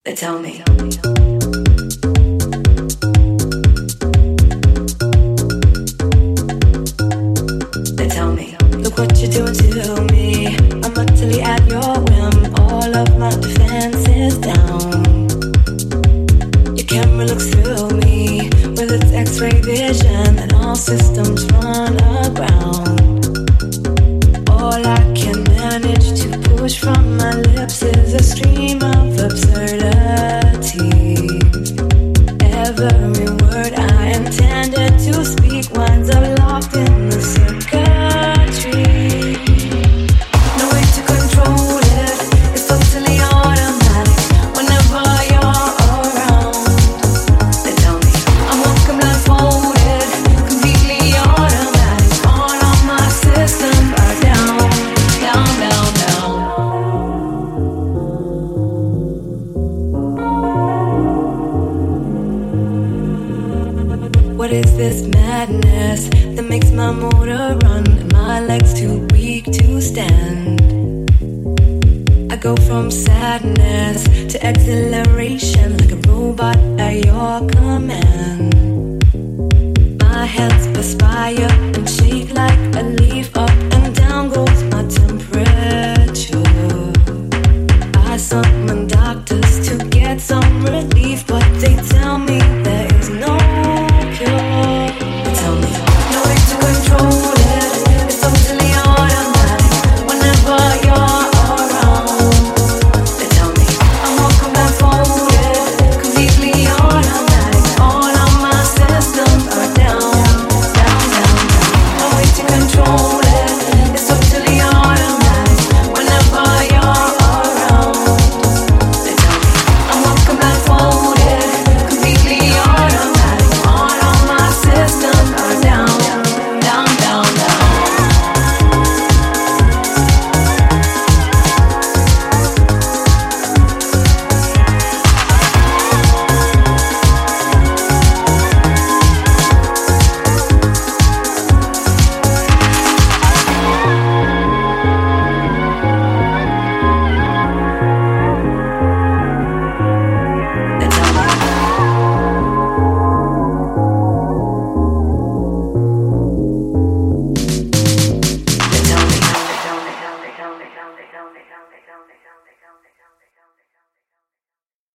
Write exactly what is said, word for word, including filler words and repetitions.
They tell me. They tell me. Look what you're doing to me. I'm utterly at your whim. All of my defenses down. Your camera looks through me with its X-ray vision, and all systems run aground. All I can manage to push from my lips is a stream of absurdity. Every word I intended to speak winds up locked in the circuitry. No way to control it, it's totally automatic whenever you're around. They tell me I'm walking blindfolded, completely automatic. All of my systems are down, down, down, down. What is this madness that makes my motor run and my legs too weak to stand? I go from sadness to exhilaration like a robot at your command. My hands perspire and shake like a leaf. Up and down goes my temperature. I summon doctors